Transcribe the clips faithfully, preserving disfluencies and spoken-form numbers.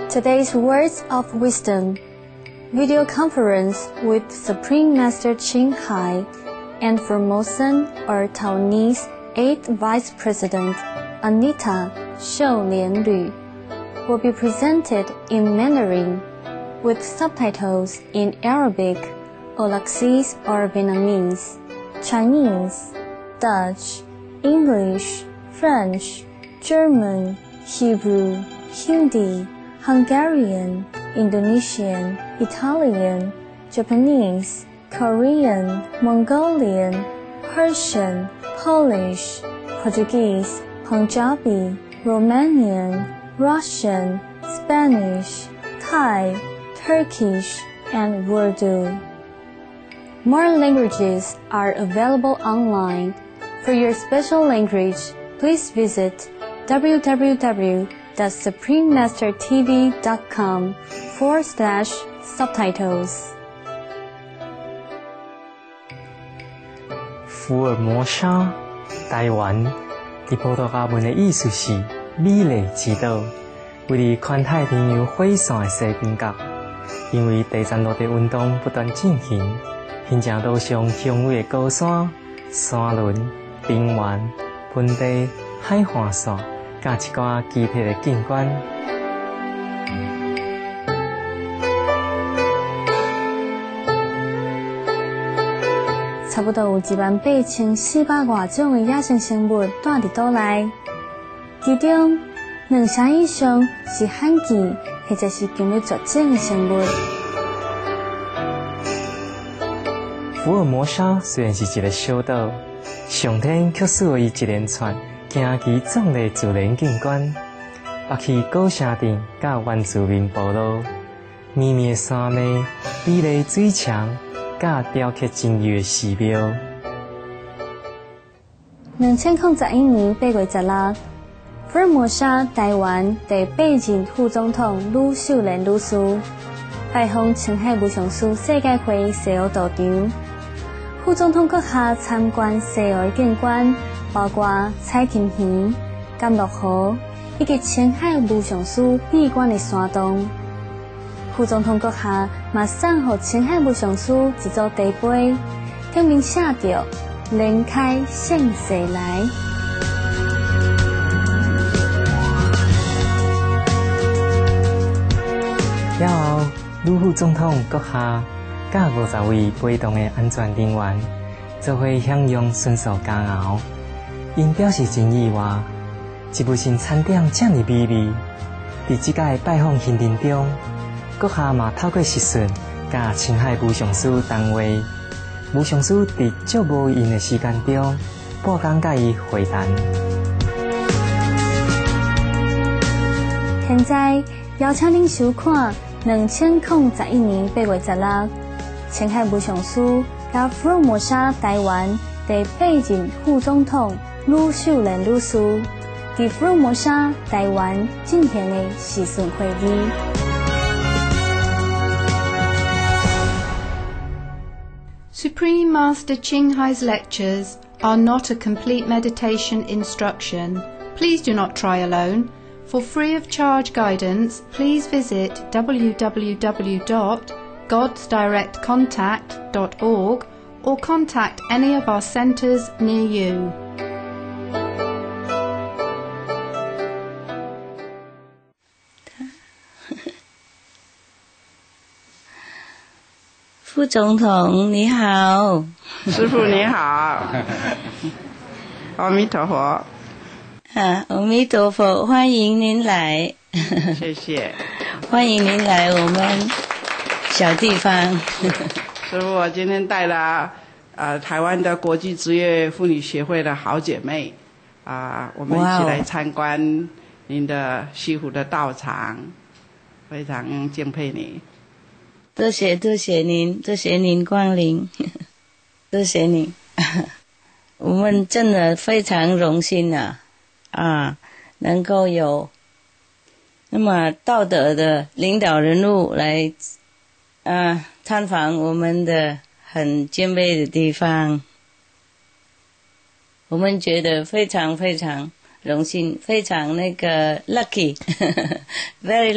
Today's words of wisdom. Video conference with Supreme Master Ching Hai and Formosan or Taiwanese eighth Vice President Anita Shou Lianlu will be presented in Mandarin with subtitles in Arabic, Aulacese or Vietnamese, Chinese, Dutch, English, French, German, Hebrew, Hindi, Hungarian, Indonesian, Italian, Japanese, Korean, Mongolian, Persian, Polish, Portuguese, Punjabi, Romanian, Russian, Spanish, Thai, Turkish, and Urdu. More languages are available online. For your special language, please visit w w w dot supreme master t v dot com forward slash subtitles. 福尔摩沙，台湾，在葡萄牙文的意思是美丽之岛，位于环太平洋火线的西边角。因为第三陆地运动不断进行，现正岛上雄伟的高山、山峦、平原、盆地、海岸线，甲一寡奇特的景观。 差不多有一万八千四百外种的野生生物住伫岛内，其中两成以上是罕见或者是近于绝种的生物。 福尔摩沙虽然是一个小岛，上天却赐予伊一连串惊奇壮丽自然景观，北起高山顶甲原住民部落，绵绵的山脉、美丽水墙。甲雕刻精美的寺庙。 两千零十一年八月十六，福尔摩沙台湾第八任副总统吕秀莲女士拜访青海无上师世界会西澳道场，副总统阁下参观西澳的景观，包括彩琴园、甘乐河以及青海无上师闭关的山洞。副总统阁下嘛送予青海无上师一组茶杯，顶面写着“莲开现世来”。 了后，吕副总统阁下甲五十位陪同的安全人员做伙享用纯素佳肴，因表示真意外，一不新餐点这么美味。伫即届拜访行程中，阁下嘛透过视讯，甲青海无上师谈话，无上师伫足无闲的时间中，半工甲伊会谈。 现在邀请您收看两千零十一年八月十六，青海无上师甲福尔摩沙台湾第八任副总统吕秀莲女士伫福尔摩沙台湾进行的视讯会议。 Supreme Master Ching Hai's lectures are not a complete meditation instruction. Please do not try alone. For free of charge guidance, please visit w w w dot gods direct contact dot org or contact any of our centres near you. 副总统你好， 师父你好，阿弥陀佛。 啊，阿弥陀佛，欢迎您来。 谢谢， 欢迎您来我们小地方。 师父，我今天带了呃台湾的国际职业妇女协会的好姐妹啊、呃，我们一起来参观您的西湖的道场，非常敬佩你。 多谢多谢您，多谢您光临，多谢您，我们真的非常荣幸啊啊，能够有那么道德的领导人物来啊参访我们的很敬佩的地方，我们觉得非常非常荣幸，非常那个 lucky，very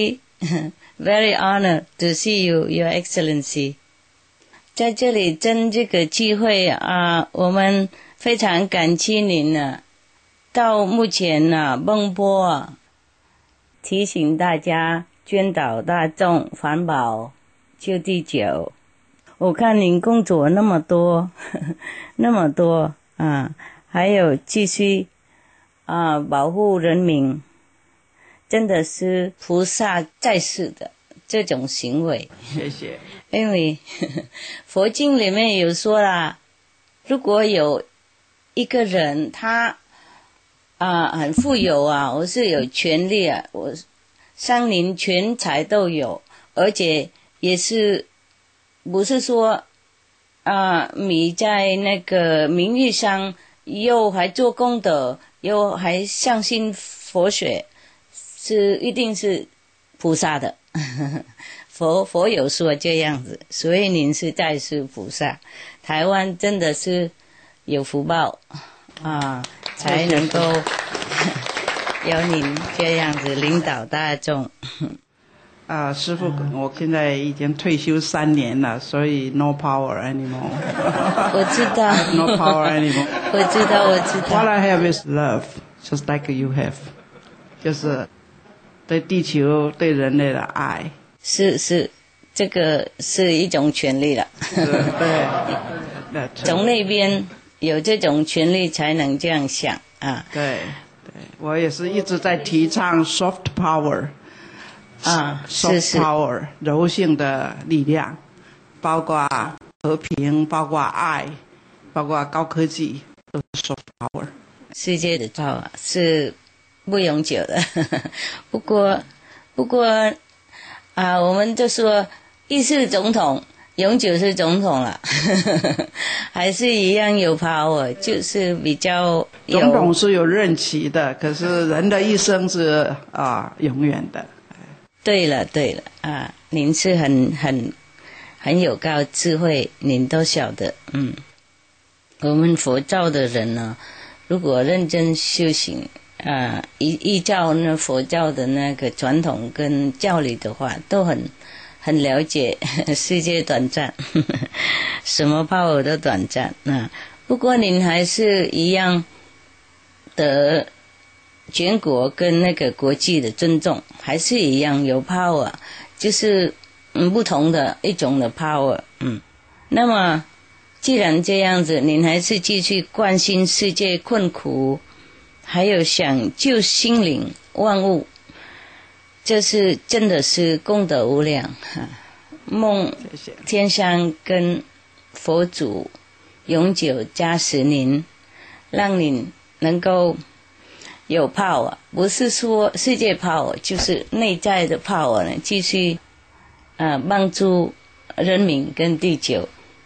lucky，very honored to see you, Your Excellency。在这里真这个机会啊，我们非常感激您啊。到目前啊，孟波啊，提醒大家捐导大众，环保救地球。我看您工作那么多，呵呵那么多啊，还有继续啊保护人民，真的是菩萨在世的这种行为。 谢谢。 因为呵呵佛经里面有说啦，如果有一个人他啊很富有啊，我是有权利啊，我山林全财都有，而且也是不是说啊你在那个名誉上又还做功德，又还相信佛学，是一定是菩萨的。佛佛有说这样子，所以您是在世菩萨。台湾真的是有福报啊，才能够有您这样子领导大众。 啊、呃，师父，我现在已经退休三年了，所以 no power anymore 。 我知道。 no power anymore 。 我知道，我知道。 What I have is love, just like you have， 就是对地球、对人类的爱。 是是，这个是一种权利了。 对。 从那边有这种权利，才能这样想啊。 对对，我也是一直在提倡 soft power。 啊， soft 是是 power 柔性的力量，包括和平，包括爱，包括高科技，都是 soft power。 世界的造啊是不永久的，不过不过啊，我们就说一世总统永久是总统了，还是一样有 power， 就是比较有。 总统是有任期的，可是人的一生是啊永远的。 对了对了啊，您是很很很有高智慧，您都晓得。嗯，我们佛教的人呢，如果认真修行啊，依依照那佛教的那个传统跟教理的话，都很很了解世界短暂，呵呵什么power都短暂啊。不过您还是一样的。全国跟那个国际的尊重还是一样有 power， 就是嗯不同的一种的 power。嗯，那么既然这样子，您还是继续关心世界困苦，还有想救心灵万物，这是真的是功德无量。梦天上跟佛祖永久加持您，让您能够有 power， 不是说世界 power， 就是内在的 power 呢，继续呃帮助人民跟地球。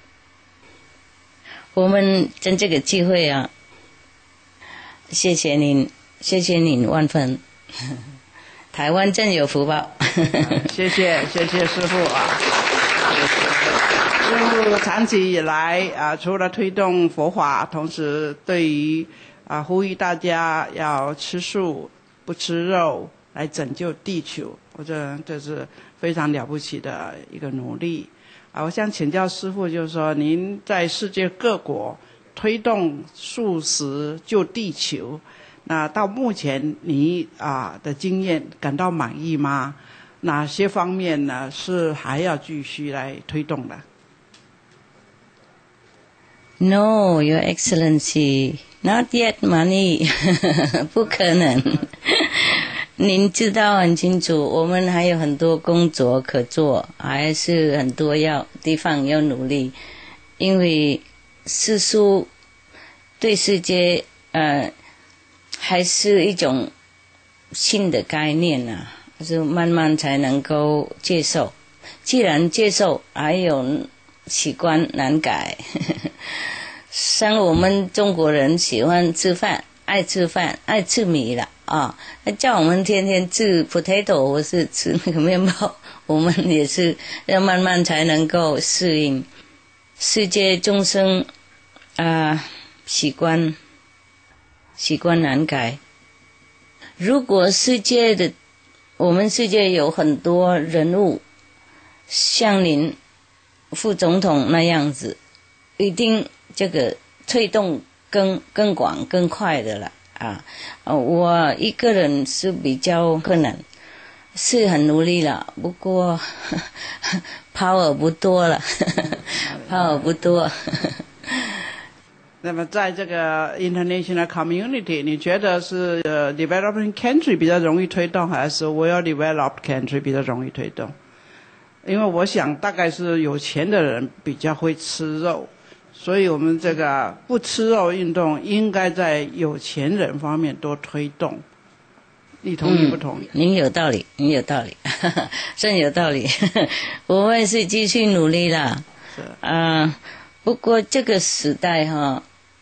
我们趁这个机会啊，谢谢您，谢谢您万分，台湾真有福报。 谢谢谢谢师父啊！师父长期以来啊，除了推动佛法，同时对于啊，呼吁大家要吃素不吃肉，来拯救地球。我觉得这是非常了不起的一个努力啊！我想请教师父，就是说您在世界各国推动素食救地球，那到目前你啊的经验感到满意吗？哪些方面呢是还要继续来推动的？ No, Your Excellency, not yet money. 不可能。您知道很清楚，我们还有很多工作可做，还是很多要地方要努力，因为世俗对世界呃还是一种新的概念啊，就慢慢才能够接受。既然接受，还有习惯难改。像我们中国人喜欢吃饭，爱吃饭，爱吃米了啊！叫我们天天吃 potato 或是吃那个面包，我们也是要慢慢才能够适应。世界众生啊，习惯习惯难改， 如果世界的我们世界有很多人物像您副总统那样子，一定这个推动更更广更快的了啊！我一个人是比较困难，是很努力了，不过power 不多了，power 不多。 那么在这个 international community， 你觉得是呃 developing country 比较容易推动，还是 well developed country 比较容易推动？因为我想大概是有钱的人比较会吃肉，所以我们这个不吃肉运动应该在有钱人方面多推动。你同意不同意？ 嗯、您有道理，您有道理，真有道理。我们是继续努力啦。是啊、呃，不过这个时代哈，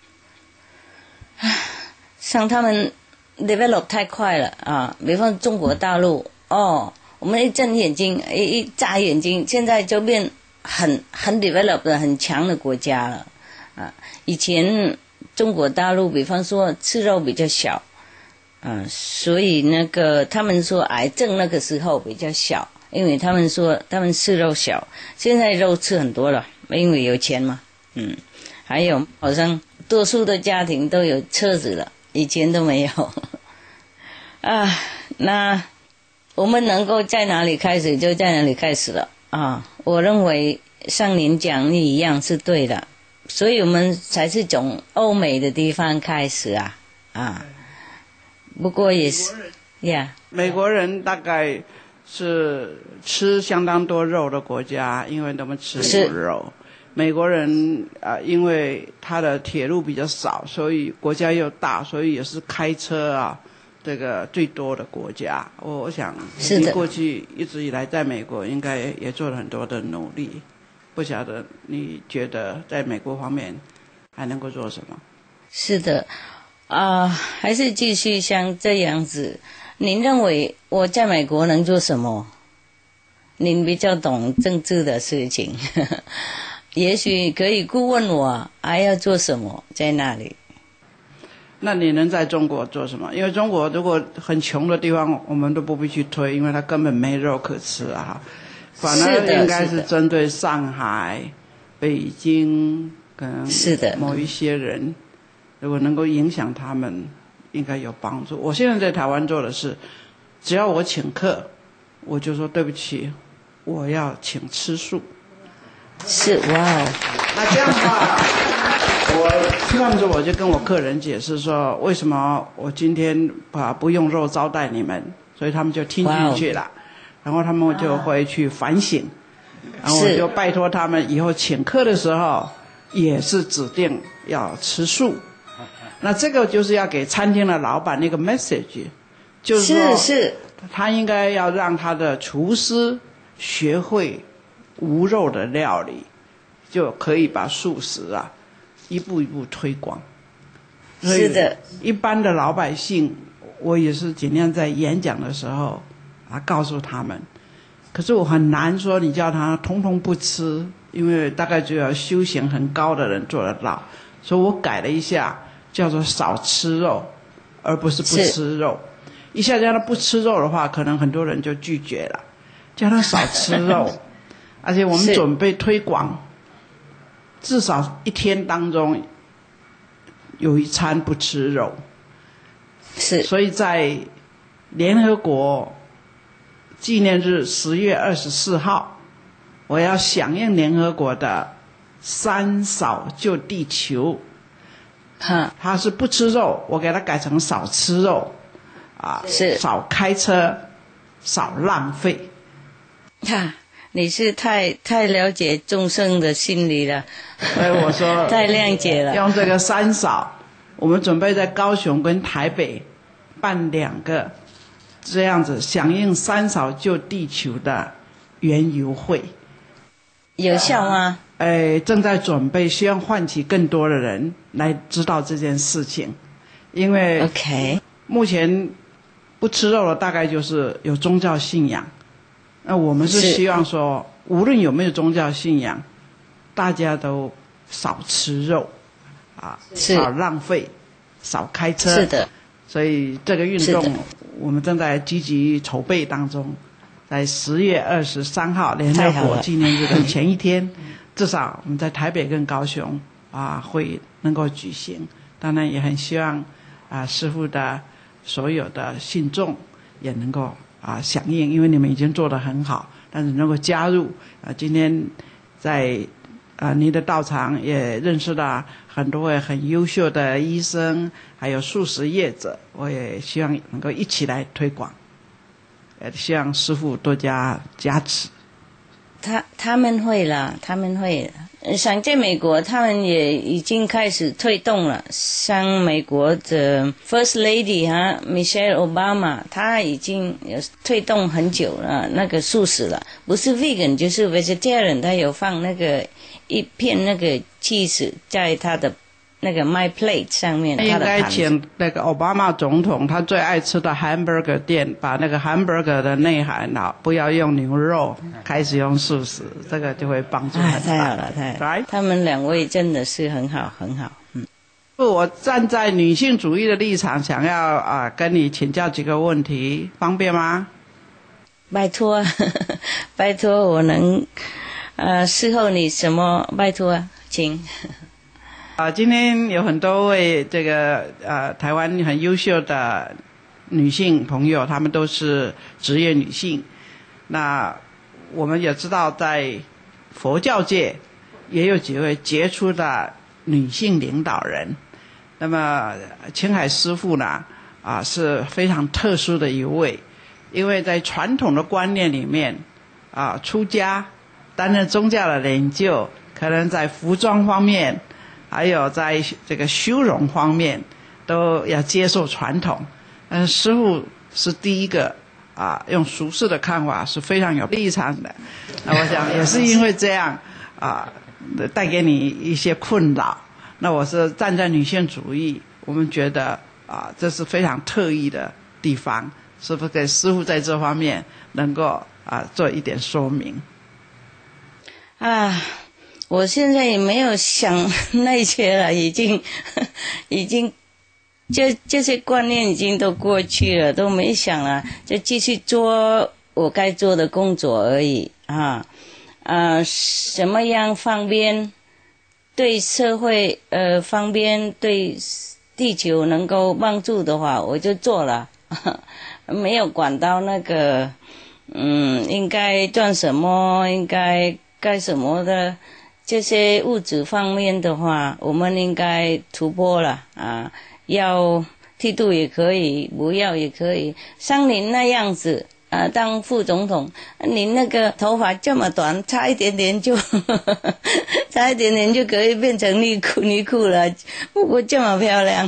像他们 develop 太快了啊，比方中国大陆哦。我们一睁眼睛，一一眨眼睛，现在就变很很 developed 的很强的国家了啊！以前中国大陆，比方说吃肉比较小啊，所以那个他们说癌症那个时候比较小，因为他们说他们吃肉小。现在肉吃很多了，因为有钱嘛，嗯，还有好像多数的家庭都有车子了，以前都没有啊。那我们能够在哪里开始就在哪里开始了啊！我认为像您讲的一样是对的，所以我们才是从欧美的地方开始啊啊！不过也是呀， yeah. 美国人大概是吃相当多肉的国家，因为他们吃牛肉。美国人啊、呃，因为他的铁路比较少，所以国家又大，所以也是开车啊。这个最多的国家，我我想你过去一直以来在美国应该也做了很多的努力，不晓得你觉得在美国方面还能够做什么？ 是的，啊、呃，还是继续像这样子。您认为我在美国能做什么？您比较懂政治的事情，也许可以顾问我还要做什么在那里。 那你能在中国做什么？因为中国如果很穷的地方，我们都不必去推，因为它根本没肉可吃啊。反而应该是针对上海、北京跟某一些人，如果能够影响他们，应该有帮助。我现在在台湾做的是，只要我请客，我就说对不起，我要请吃素。 是哇哦， 那这样的话。我吃饭的时候我就跟我客人解释说，为什么我今天啊不用肉招待你们，所以他们就听进去了， wow. 然后他们就会去反省，然后我就拜托他们以后请客的时候也是指定要吃素。那这个就是要给餐厅的老板那个 message， 就是说是是他应该要让他的厨师学会无肉的料理，就可以把素食啊一步一步推广。 是的， 一般的老百姓，我也是尽量在演讲的时候啊告诉他们。可是我很难说你叫他通通不吃，因为大概只有修行很高的人做得到。所以我改了一下，叫做少吃肉，而不是不吃肉。一下叫他不吃肉的话，可能很多人就拒绝了。叫他少吃肉，而且我们准备推广。至少一天当中有一餐不吃肉， 是， 所以在联合国纪念日十月二十四号，我要响应联合国的三少救地球， 哈， 他是不吃肉，我给他改成少吃肉，啊， 是少开车，少浪费， 哈。你是太太了解众生的心理了， 所以我说太谅解了。 用这个三少，我们准备在高雄跟台北办两个这样子响应三少救地球的园游会， 有效吗？ 哎，正在准备，希望唤起更多的人来知道这件事情，因为 OK 目前不吃肉的大概就是有宗教信仰。那我们是希望说，无论有没有宗教信仰，大家都少吃肉，啊，少浪费，少开车。 是的。 所以这个运动， 我们正在积极筹备当中，在十月二十三号联合国纪念日的前一天，至少我们在台北跟高雄啊会能够举行。当然也很希望啊师父的所有的信众也能够啊响应，因为你们已经做得很好，但是能够加入啊，今天在啊您的道场也认识到很多位很优秀的医生，还有素食业者，我也希望能够一起来推广，也希望师父多加加持。 他他们会啦，他们会。像在美国，他们也已经开始推动了。像美国的 First Lady 哈 Michelle Obama， 她已经有推动很久了，那个素食了，不是 vegan 就是 vegetarian， 她有放那个一片那个 cheese 在她的那个 My Plate 上面。 应该请那个奥巴马总统他最爱吃的 hamburger 店，把那个 hamburger 的内涵啊，不要用牛肉，开始用素食，这个就会帮助很大。 太好了，太好了！ Right? 他们两位真的是很好，很好。嗯， 我站在女性主义的立场，想要啊、呃、跟你请教几个问题，方便吗？ 拜托，拜托，我能呃伺候你什么？拜托，请。 啊、呃，今天有很多位这个呃台湾很优秀的女性朋友，她们都是职业女性。那我们也知道，在佛教界也有几位杰出的女性领导人。那么青海师父呢，啊、呃、是非常特殊的一位，因为在传统的观念里面，啊、呃、出家担任宗教的领袖，可能在服装方面，还有在这个修容方面都要接受传统，但是师父是第一个啊，用俗世的看法是非常有立场的。那我想也是因为这样啊，带给你一些困扰。那我是站在女性主义，我们觉得啊，这是非常特异的地方，是不是给师父在这方面能够啊做一点说明？ 啊。我现在也没有想那些了，已经已经这这些观念已经都过去了，都没想了，就继续做我该做的工作而已啊。呃，什么样方便对社会呃方便对地球能够帮助的话，我就做了，没有管到那个嗯应该赚什么，应该干什么的。这些物质方面的话，我们应该突破了啊！要剃度也可以，不要也可以。像您那样子啊，当副总统，您那个头发这么短，差一点点就差一点点就可以变成女裤女裤了。不过这么漂亮，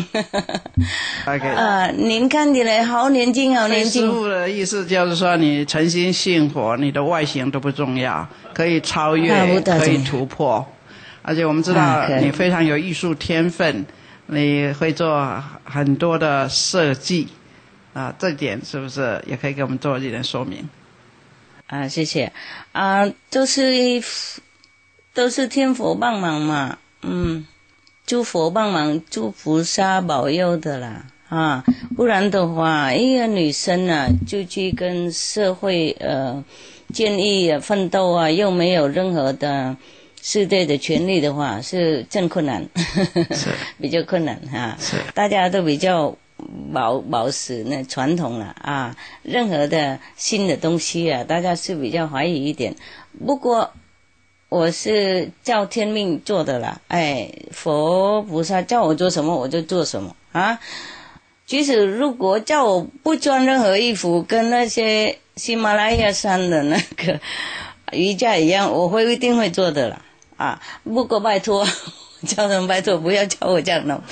okay. 啊，您看起来好年轻，好年轻。 师父的意思就是说，你诚心信佛，你的外形都不重要，可以超越，啊、可以突破。而且我们知道你非常有艺术天分，你会做很多的设计。啊，这点是不是也可以给我们做一点说明？ 啊，谢谢。啊，都是都是天佛帮忙嘛，嗯，诸佛帮忙，诸菩萨保佑的啦，啊，不然的话，一个女生啊，就去跟社会呃建议啊奋斗啊，又没有任何的世界的权利的话，是真困难，是比较困难哈、啊。是，大家都比较。保保持那传统了啊，任何的新的东西啊，大家是比较怀疑一点。不过我是照天命做的啦，哎，佛菩萨叫我做什么我就做什么啊。即使如果叫我不穿任何衣服，跟那些喜马拉雅山的那个瑜伽一样，我会一定会做的啦啊。不过拜托。叫他们拜托不要叫我这样弄。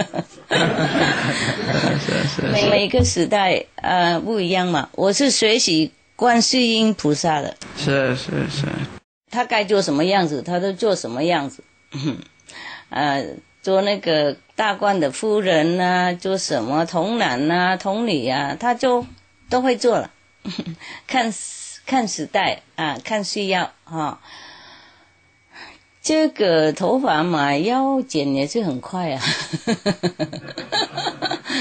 每每个时代呃不一样嘛，我是学习观世音菩萨的， 是是是， 他该做什么样子他都做什么样子。呃做那个大观的夫人啊，做什么童男啊童女啊，他就都会做了。看看时代啊，看需要哈。这个头发嘛，要剪也是很快啊，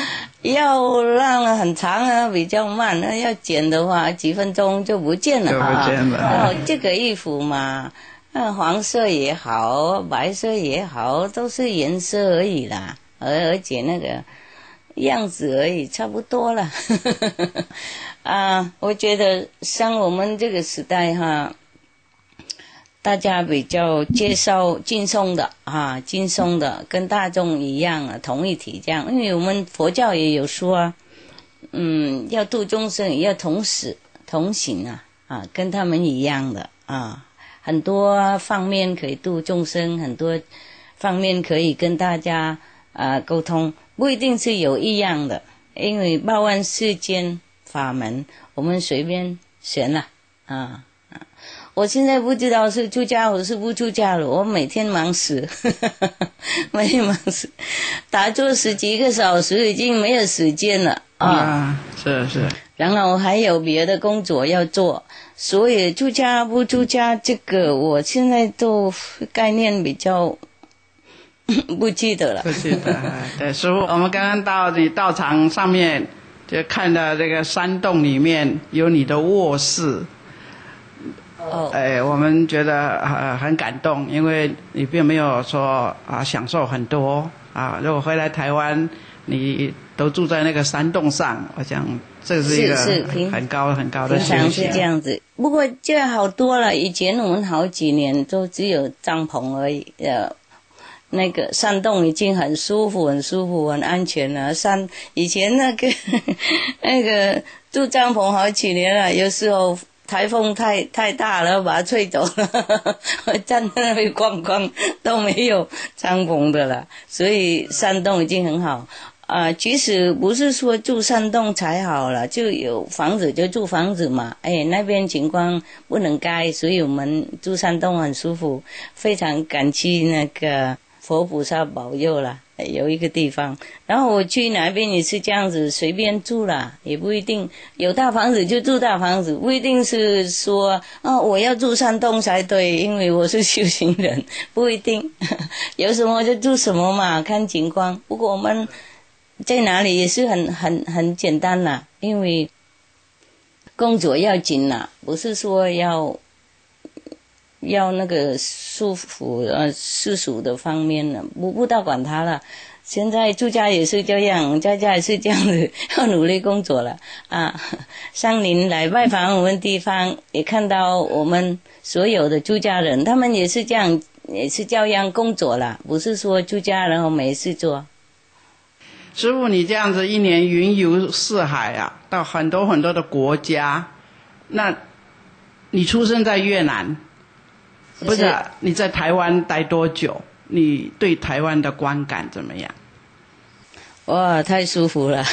要让很长啊，比较慢，那要剪的话，几分钟就不见了啊。 就不见了。 然后这个衣服嘛，嗯，黄色也好，白色也好，都是颜色而已啦，而而且那个样子而已，差不多了。啊，我觉得像我们这个时代哈。大家比较接受轻松的啊，轻松的跟大众一样啊，同一体这样。因为我们佛教也有说啊，嗯，要度众生也要同死同行啊，啊，跟他们一样的啊，很多方面可以度众生，很多方面可以跟大家啊沟通，不一定是有一样的，因为报万世间法门，我们随便选了啊。我现在不知道是出家或是不出家了，我每天忙死，每天忙死，打坐十几个小时已经没有时间了啊！ 啊是是。 然后还有别的工作要做，所以出家不出家这个，我现在都概念比较不记得了。 不记得，对，师父，我们刚刚到你道场上面，就看到这个山洞里面有你的卧室。 哦， 哎，我们觉得呃很感动，因为你并没有说啊享受很多啊。如果回来台湾，你都住在那个山洞上，我想这是一个很高很高的修行。 平常是这样子，不过这好多了。以前我们好几年都只有帐篷而已，呃，那个山洞已经很舒服、很舒服、很安全了。山以前那个那个住帐篷好几年了，有时候。台风太太大了，把它吹走了。我站在那边逛逛都没有帐篷的了，所以山洞已经很好啊、呃。即使不是说住山洞才好了，就有房子就住房子嘛。哎，那边情况不能盖，所以我们住山洞很舒服，非常感激那个佛菩萨保佑了。有一个地方，然后我去哪边也是这样子，随便住啦，也不一定有大房子就住大房子，不一定是说哦我要住山洞才对，因为我是修行人，不一定有什么就住什么嘛，看情况。不过我们在哪里也是很很很简单啦，因为工作要紧啦，不是说要。要那个束缚呃世俗的方面呢，不不大管他了。现在住家也是这样，家家也是这样子，要努力工作了啊。像您来拜访我们地方，也看到我们所有的出家人，他们也是这样，也是照样工作了，不是说出家然后没事做。 师父，你这样子一年云游四海啊，到很多很多的国家，那你出生在越南。不是、啊，你在台湾待多久？你对台湾的观感怎么样？ 哇，太舒服了！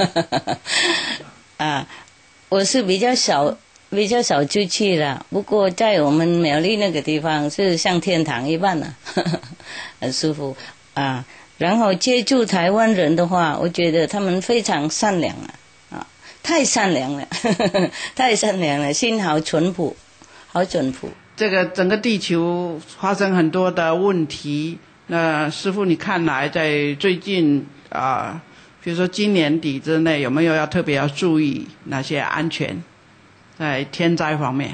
啊，我是比较少，比较少出去了。不过在我们苗栗那个地方是像天堂一般了，很舒服啊。然后接触台湾人的话，我觉得他们非常善良啊，啊，太善良了，太善良了，心好淳朴，好淳朴。 这个整个地球发生很多的问题，那师父你看来在最近啊、呃，比如说今年底之内有没有要特别要注意哪些安全在天灾方面？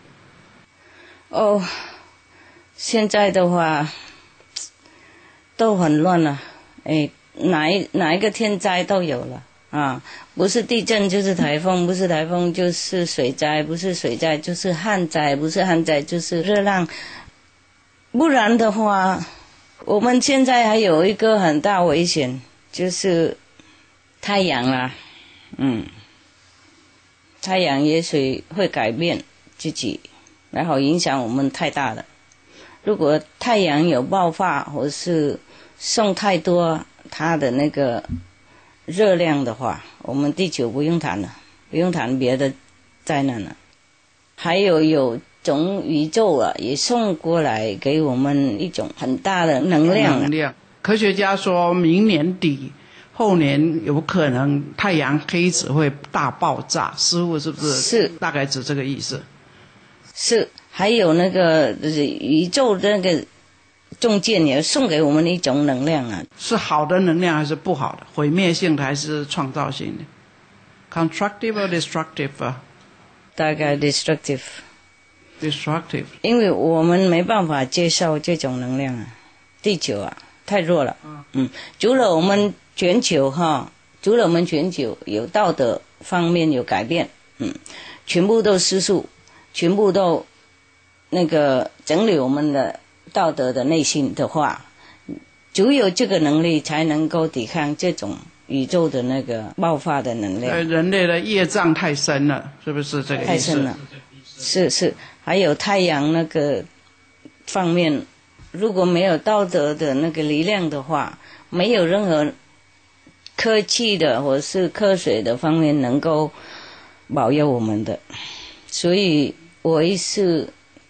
哦，现在的话都很乱了，哎，哪一哪一个天灾都有了。啊，不是地震就是台风，不是台风就是水灾，不是水灾就是旱灾，不是旱灾就是热浪。不然的话，我们现在还有一个很大危险，就是太阳啦。嗯，太阳也许会改变自己，然后影响我们太大了。如果太阳有爆发或是送太多它的那个热量的话，我们地球不用谈了，不用谈别的灾难了。还有有种宇宙啊，也送过来给我们一种很大的能量、啊。 能量。科学家说明年底、后年有可能太阳黑子会大爆炸，师父是不是？ 是， 大概指这个意思。 是，还有那个宇宙的那个中间也送给我们一种能量啊。 是好的能量还是不好的？毁灭性的还是创造性的 ？Constructive or destructive？ 大概 destructive。 destructive。 因为我们没办法接受这种能量啊，地球啊太弱了。嗯，嗯除了我们全球哈，除了我们全球有道德方面有改变，嗯，全部都施术，全部都那个整理我们的道德的内心的话，只有这个能力才能够抵抗这种宇宙的那个爆发的能量。 人类的业障太深了，是不是这个意思？ 太深了，是是。还有太阳那个方面，如果没有道德的那个力量的话，没有任何科技的或是科学的方面能够保佑我们的。所以我也是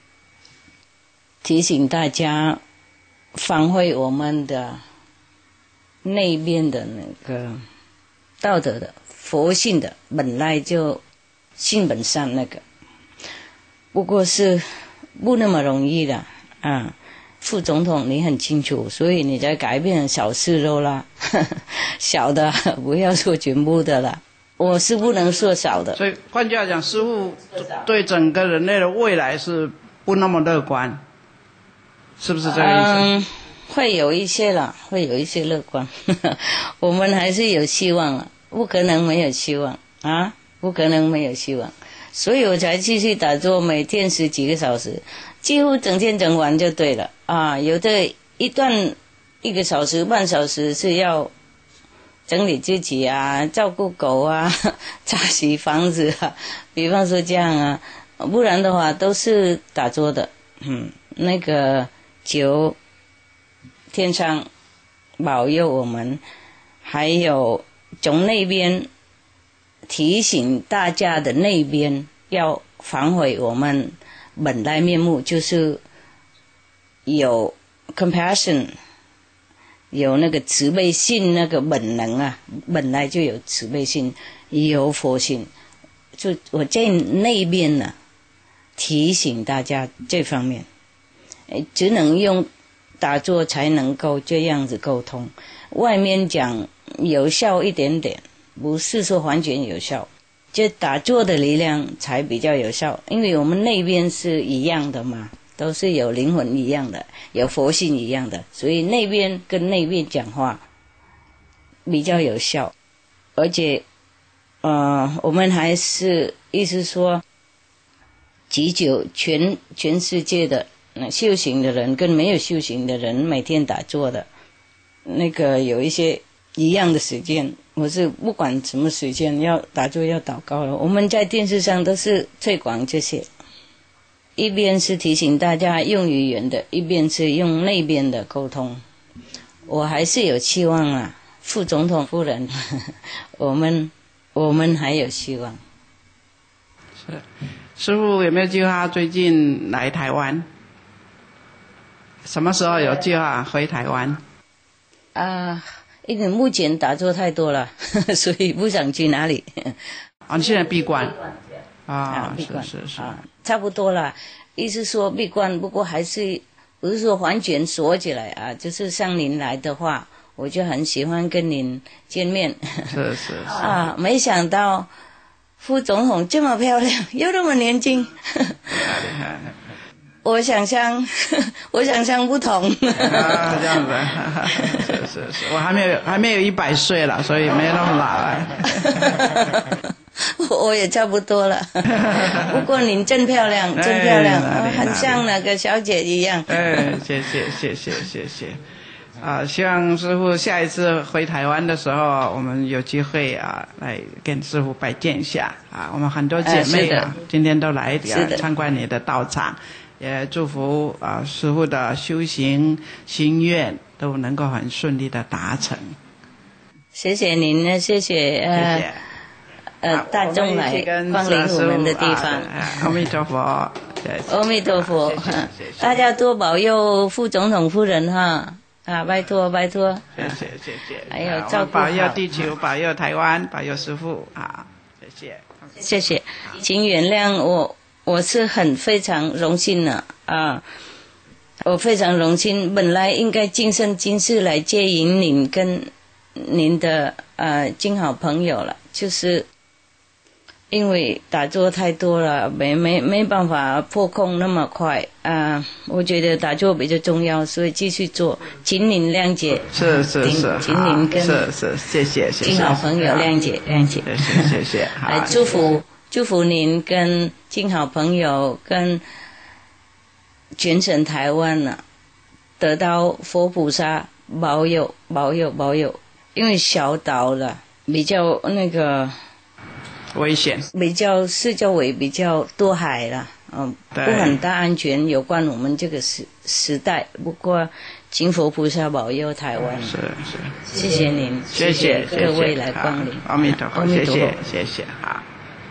提醒大家发挥我们的内边的那个道德的佛性的，本来就性本善那个，不过是不那么容易的啊。副总统你很清楚，所以你在改变小事都啦，小的不要说全部的啦，我是不能说少的。 所以换句话讲，师父对整个人类的未来是不那么乐观，是不是这个意思？ 嗯，会有一些啦，会有一些乐观，我们还是有希望了，不可能没有希望啊，不可能没有希望，所以我才继续打坐，每天十几个小时，几乎整天整完就对了啊。有的一段一个小时半小时是要整理自己啊，照顾狗啊，擦洗房子啊，比方说这样啊，不然的话都是打坐的。嗯，那个求天上保佑我们，还有从那边提醒大家的那边要反悔我们本来面目，就是有 compassion， 有那个慈悲心，那个本能啊，本来就有慈悲心，有佛性，就我在那边呢、啊、提醒大家这方面，只能用打坐才能够这样子沟通，外面讲有效一点点，不是说完全有效，就打坐的力量才比较有效，因为我们那边是一样的嘛，都是有灵魂一样的，有佛性一样的，所以那边跟那边讲话比较有效。而且呃，我们还是意思说祈求全全世界的修行的人跟没有修行的人每天打坐的那个有一些一样的时间，我是不管什么时间要打坐要祷告了。我们在电视上都是推广这些，一边是提醒大家用语言的，一边是用那边的沟通。我还是有期望啊，副总统夫人，我们我们还有希望。 是，师父有没有计划最近来台湾？什么时候有计划回台湾？ 啊，因为目前打坐太多了，所以不想去哪里。 啊，你现在闭关啊？ 啊，闭关是是是、 啊，差不多了。意思说闭关，不过还是不是说完全锁起来啊？就是像您来的话，我就很喜欢跟您见面。 是是是啊，没想到副总统这么漂亮，又那么年轻。我想象，我想象不同。 啊，这样子，是是是，我还没有还没有一百岁了，所以没那么老了。 我也差不多了，不过您真漂亮，真漂亮， 哎、 很像那个小姐一样。 哎，谢谢谢谢谢谢。啊，希望师父下一次回台湾的时候，我们有机会啊，来跟师父拜见一下啊。我们很多姐妹啊，呃、今天都来啊参观你的道场。也祝福啊师父的修行心愿都能够很顺利的达成。 谢谢您呢，谢谢呃谢谢呃大众来光临我们的地方。 阿弥陀佛， 阿弥陀佛，大家多保佑副总统夫人哈啊，拜托拜托。 谢谢谢谢。 还有照顾好， 保佑地球，保佑台湾，保佑师父啊，谢谢。 谢谢，请原谅我。我是很非常荣幸的啊， 我非常荣幸，本来应该今生今世来接引您跟您的呃金好朋友了，就是因为打坐太多了，没没没办法破空那么快啊、呃。我觉得打坐比较重要，所以继续做，请您谅解。 是是是， 请您跟是是，谢谢谢谢。 金好朋友谅解谅解， 谢谢谢谢。 来祝福祝福您跟金好朋友跟全省台湾呢、啊，得到佛菩萨保佑保佑保佑。因为小岛了，比较那个危险， 比较四周围比较多海了，嗯，不很大安全，有关我们这个时时代。不过，请佛菩萨保佑台湾。 是是， 谢谢您， 谢谢各位来光临。 阿弥陀佛，谢谢谢谢，好，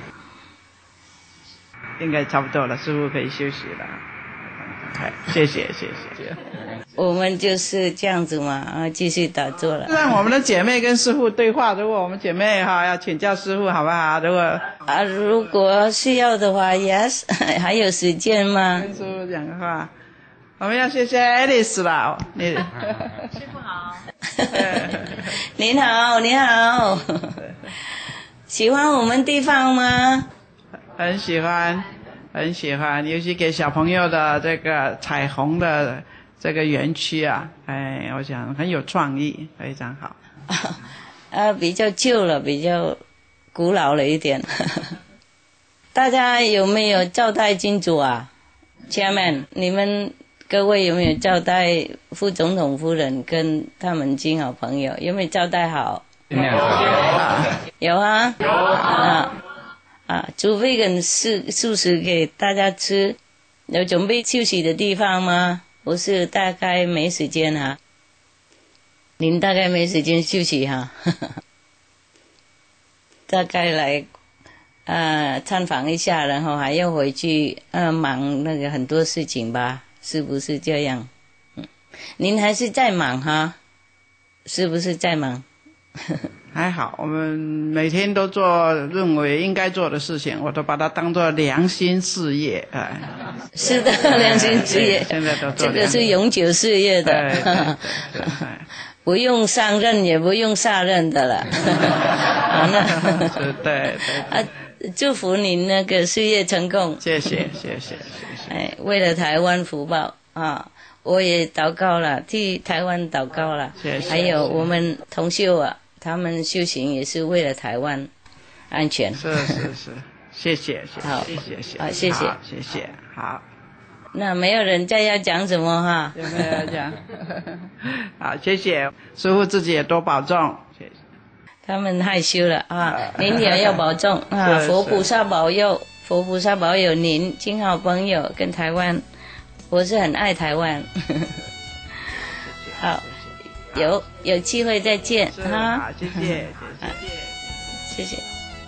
应该差不多了，师父可以休息了。谢谢谢谢。 我们就是这样子嘛，啊，继续打坐了。 让我们的姐妹跟师父对话，如果我们姐妹哈要请教师父，好不好？如果啊，如果需要的话 ，yes， 还有时间吗？ 跟师父讲个话，我们要谢谢 Alice 啦，你师父好，您好，你好，喜欢我们地方吗？ 很喜欢。很喜欢，尤其给小朋友的这个彩虹的这个园区啊，哎，我想很有创意，非常好。 啊，比较旧了，比较古老了一点。大家有没有招待金主啊 ？Chairman， 你们各位有没有招待副总统夫人跟他们金好朋友？有没有招待好？有啊，有啊，有啊。啊，煮vegan素素食给大家吃，有准备休息的地方吗？不是，大概没时间哈、啊。您大概没时间休息哈、啊，大概来呃参访一下，然后还要回去呃忙那个很多事情吧，是不是这样？嗯，您还是在忙哈，是不是在忙？ 还好，我们每天都做认为应该做的事情，我都把它当作良心事业，哎， 是的，良心事业， 现在都做这个是永久事业的， 对对对对不用上任也不用下任的了。啊，那是对对啊，祝福您那个事业成功， 谢谢谢谢谢谢。 哎，为了台湾福报啊，我也祷告了，替台湾祷告了， 谢谢。 还有我们同修啊。他们修行也是为了台湾安全。 是是是，谢谢谢谢好谢谢谢好谢谢谢谢好。 那没有人再要讲什么哈？ 有没有要讲？好，谢谢师父自己也多保重。谢谢。 他们害羞了啊，您也要保重啊！佛菩萨保佑，佛菩萨保佑您，金好朋友跟台湾，我是很爱台湾。好。有有机会再见哈， 好，谢谢，谢谢， 谢谢。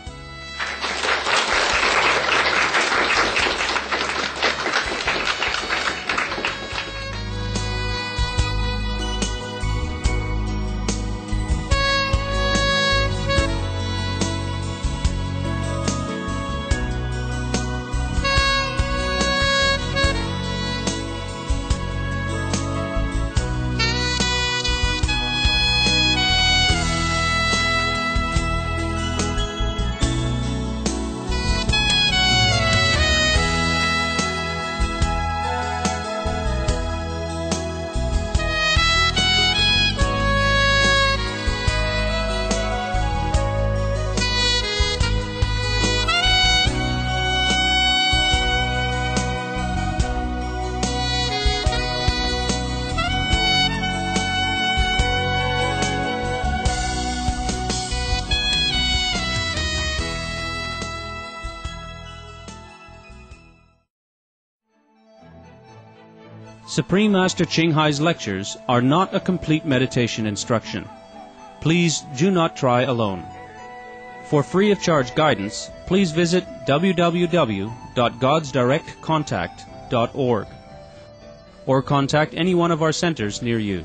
Supreme Master Ching Hai's lectures are not a complete meditation instruction. Please do not try alone. For free of charge guidance, please visit w w w dot gods direct contact dot org or contact any one of our centers near you.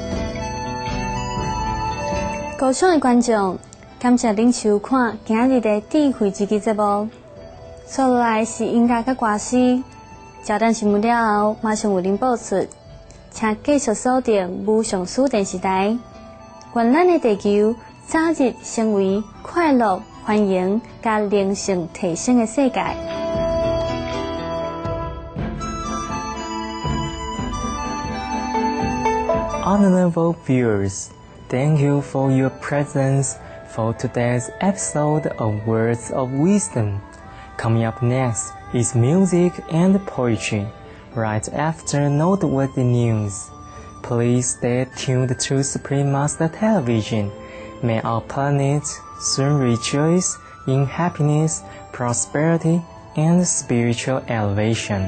高雄的观众，感谢您收看今日的智慧之基节目。接下来是音乐甲歌词。交谈节目了后，马上为您播出请继续锁定无上书电视台。愿咱的地球早日成为快乐、欢迎、加灵性提升的世界。 Honorable viewers, thank you for your presence for today's episode of Words of Wisdom. Coming up next is music and poetry, right after noteworthy news. Please stay tuned to Supreme Master Television. May our planet soon rejoice in happiness, prosperity, and spiritual elevation.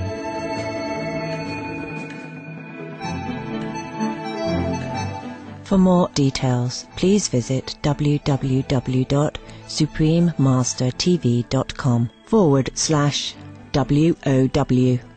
For more details, please visit www.suprememastertv.com forward slash WOW.